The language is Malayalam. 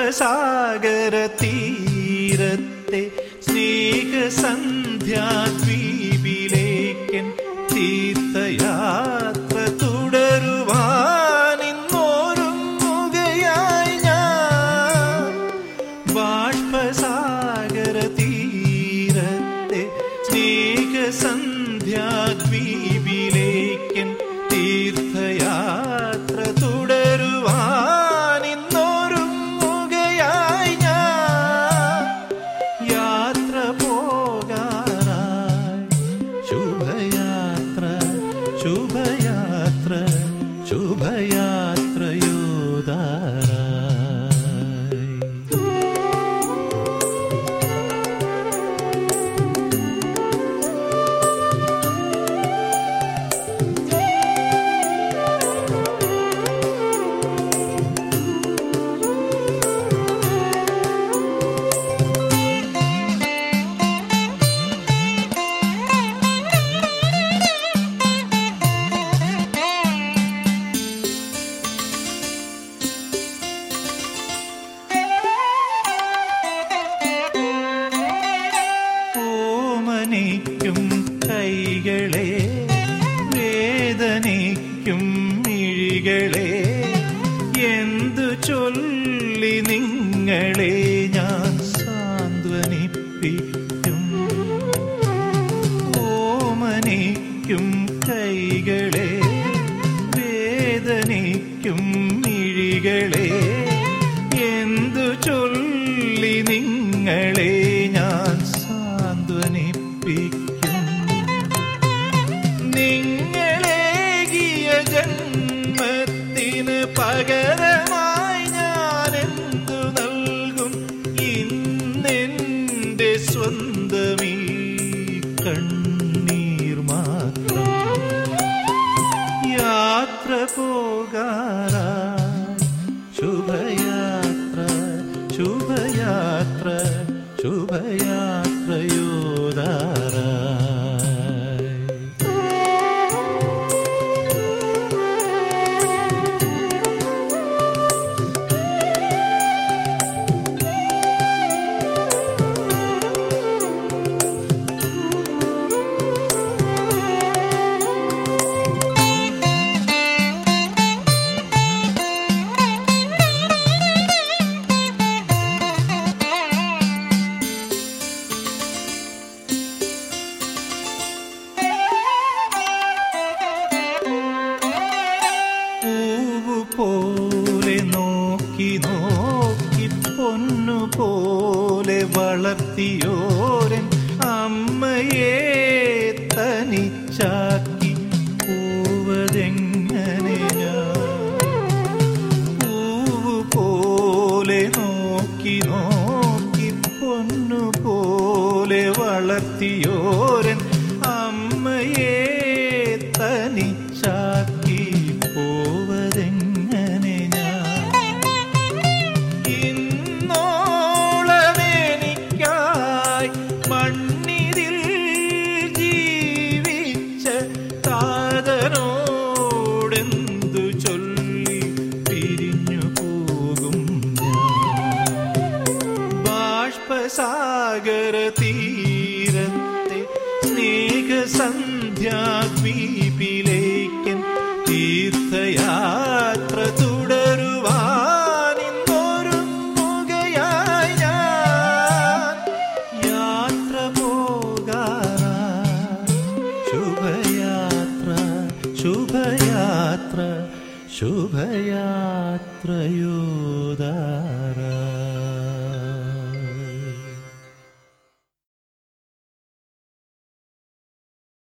ബാഷ്പസാഗര തീരത്തെ സ്നേഹസന്ധ്യാദ്വീപിലേക്കൻ തീർത്ഥയാത്ര തുടരുവാനിന്നോരുങ്ങുകയായി ഞാൻ. ബാഷ്പസാഗര തീരത്തെ സ്നേഹസന്ധ്യാദ്വീപിലേക്കൻ തീർത്ഥയാത്ര തുടരുവാനിന്നോരുങ്ങുകയായി ഞാൻ. യാത്ര പോകാനായി ശുഭയാത്ര ശുഭയാത്ര ശുഭയാത്രയോദാരായി. ഓമനിക്കും കൈകളെ വേദനിക്കും മിഴികളെ എന്തു ചൊല്ലി നിങ്ങളെ ഞാൻ സാന്ത്വനിപ്പിക്കും. ഓമനിക്കും കൈകളെ വേദനിക്കും മിഴികളെ എന്തു ചൊല്ലി നിങ്ങളെ ഞാൻ സാന്ത്വനിപ്പിക്കും. നിങ്ങളേകിയ ജന്മത്തിന് പകരമായി ഞാൻ എന്തു നൽകും? ഇന്നെന്റെ സ്വന്തമീ കണ്ണീർ മാത്രം. യാത്ര പോകാനായി ശുഭയാത്ര ശുഭയാത്ര ശുഭയാത്രയോദാരായി. പോലെ നോക്കി നോക്കി പൊന്നുപോലെ വളർത്തിയോരൻ അമ്മയെ തനിച്ചാക്കി പോവതെങ്ങനെ ഞാൻ? പൂവുപോലെ നോക്കി നോക്കി പൊന്നുപോലെ വളർത്തിയോരൻ അമ്മയെ തനിച്ചാക്കി പോവതെങ്ങനെ ഞാൻ? ഇന്നോളമെനിക്കായി മണ്ണിതിൽ ജീവിച്ച താതനോടെന്തു ചൊല്ലി പിരിഞ്ഞു പോകും ഞാൻ? ബാഷ്പസാഗര തീരത്തെ സ്നേഹസന്ധ്യാദ്വീപിലേക്കൻ തീർത്ഥയാത്ര തുടരുവാനിന്നോരുങ്ങുകയായി ഞാൻ. യാത്ര പോകാനായി ശുഭയാത്ര ശുഭയാത്ര ശുഭയാത്രയോദാരായി.